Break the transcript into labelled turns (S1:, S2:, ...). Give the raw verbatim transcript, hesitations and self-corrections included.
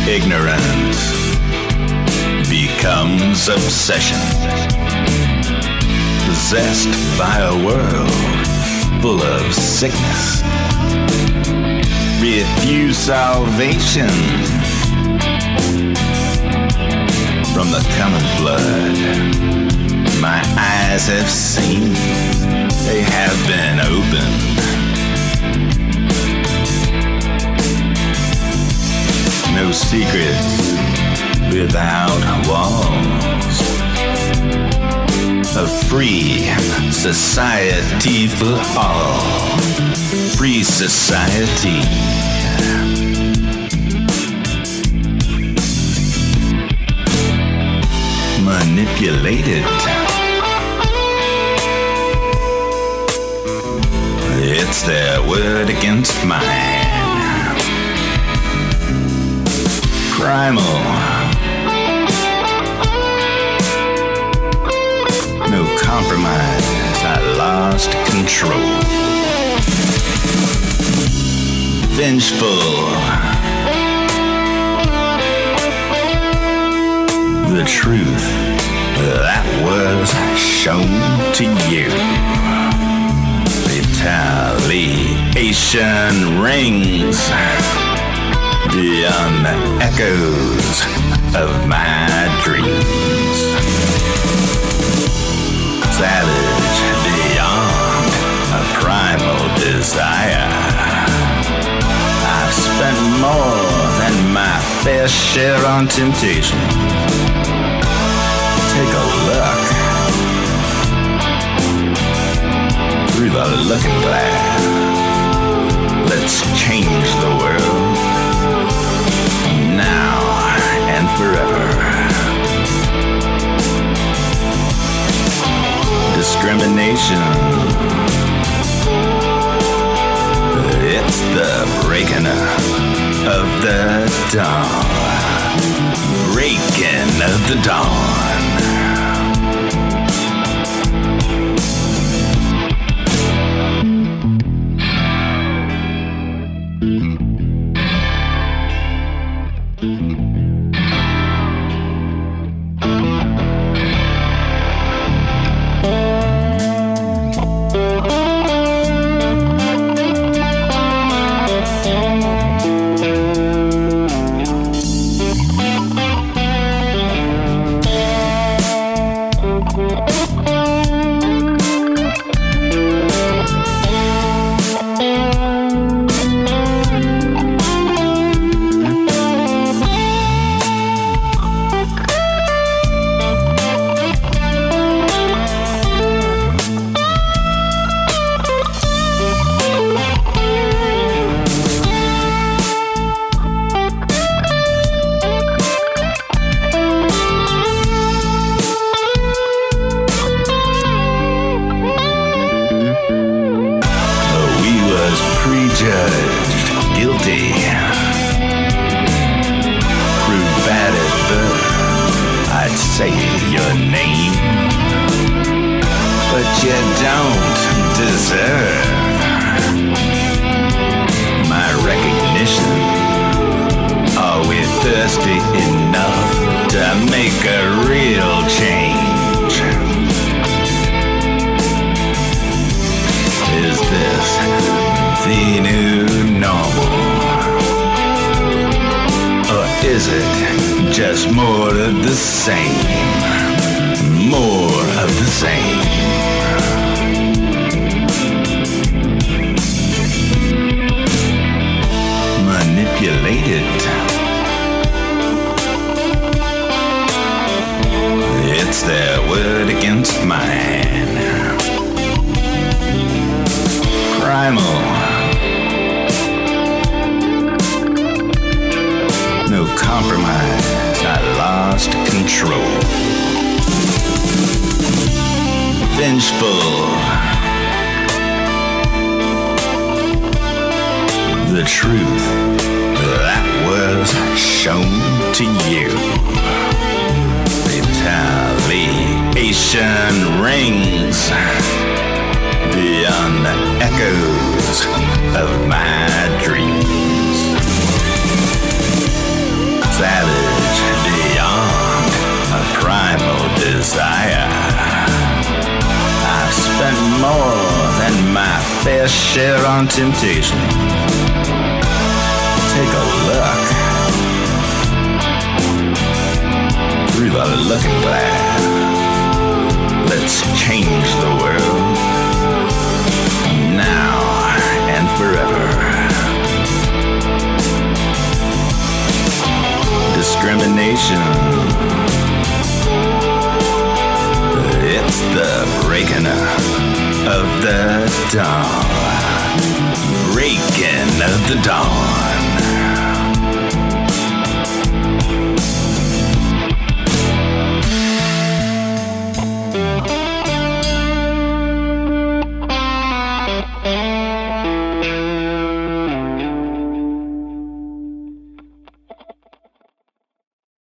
S1: Ignorance becomes obsession. Possessed by a world full of sickness. Refuse salvation from the common flood. My eyes have seen, they have been opened. No secrets without walls. A free society for all. Free society. Manipulated. It's their word against mine. Primal. No compromise, I lost control. Vengeful. The truth that was shown to you. Retaliation rings beyond the echoes of my dreams. Savage beyond a primal desire. I've spent more than my fair share on temptation. Take a look through the looking glass. Let's change the world now and forever. Discrimination. It's the breaking of the dawn. Breaking of the dawn. Prejudged, guilty, proved bad at birth, I'd say your name, but you don't deserve my recognition. Are we thirsty enough to make a real change? Is this the new normal? Or is it just more of the same? More of the same. Manipulated. It's their word against mine. Primal. No compromise, I lost control. Vengeful. The truth that was shown to you. Retaliation rings beyond the echoes of my dreams. savage beyond a primal desire. I've spent more than my fair share on temptation. Take a look through the looking glass. Let's change the world now and forever. Discrimination, it's the breaking of the dawn. Breaking of the dawn.